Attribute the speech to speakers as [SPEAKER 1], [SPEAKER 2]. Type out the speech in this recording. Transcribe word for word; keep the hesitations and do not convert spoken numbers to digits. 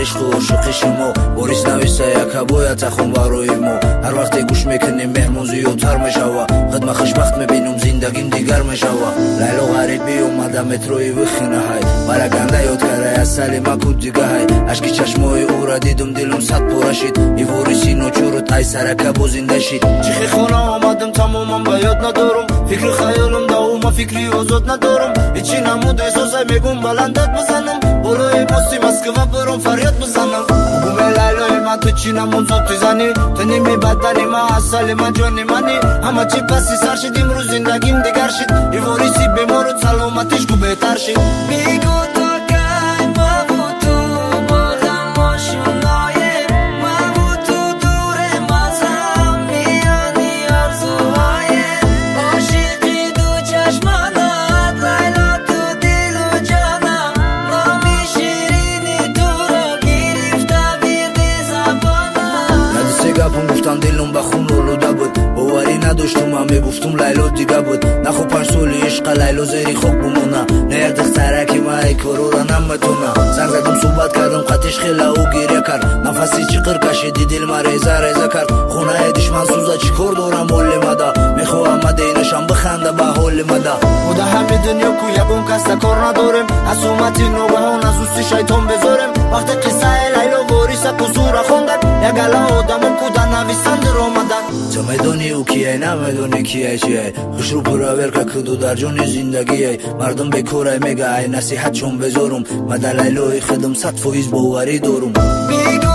[SPEAKER 1] عشق و عشق شما بوریس نویسه یک باید خون بارویمو هر وقت گوش میکنیم مهمون زیادتر میشوه خدمت خوشبخت میبینم زندگیم دیگر میشوه لیلا غریبی اومده متروی وخینه های برگنده یاد کرده از سالی مکود دیگه های اشکی چشمای او را دیدم دلم صد پوره شد ای وریسی نوچور تای سرکه با زنده شد چخی خونه آمدم تمامم به یاد ندارم فکر خیالم داوم فکری آزاد ندارم هیچی نمود احساسه میگم بلندت بزنم بالای پستی مسکوه برم فریاد بزنم بوم لیلای من تو چی نمون زود تیزنی تو نیمی بدنی من اصل من جانی منی همه چی پسی سر شد امروز زندگیم دیگر شد ای وریسی بیمار و سلامتیش کو بهتر شد
[SPEAKER 2] بگو تو که ما بود تو بازم ماشونای ما بود تو دور مازم میانی آرزوهای عاشقی دو چشمانات لیلا تو دل و جانم نامی شیرینی تو را گرفته بیردی زبانم
[SPEAKER 1] ندیسه گپم گفتم دلم بخون رولوده بود باوری نداشتم همه گفتم لیلا دیگه بود نخو پنج سالی عشق لیلا زیری خوب بمونه نیردخ سرکی ما ای کرو را نمتونه زنگ زدم صحبت کردم قطش خیلی او گیره کرد نفسی چقر کشیدی دل ما ریزه ریزه کرد خونه دشمن سوزه چی کار دارم حال مده میخواهم مدینشم بخنده به حال مده بوده همه دنیا کو یکون کس کار ندارم حسومتی نوبهان از اوستی شیطان بذارم وقتی قصه لیلا وریسه قصور خوندن یک الا آدمون کو در نویسنده رو آمدن تو میدونی او کیه نمیدونی کیه چیه خوش رو پورا ورکه کدو در جون زندگیه مردم بکوره میگه ای نصیحت چون بذارم مده لیلای خدم صد فویز باوری دارم
[SPEAKER 2] بگو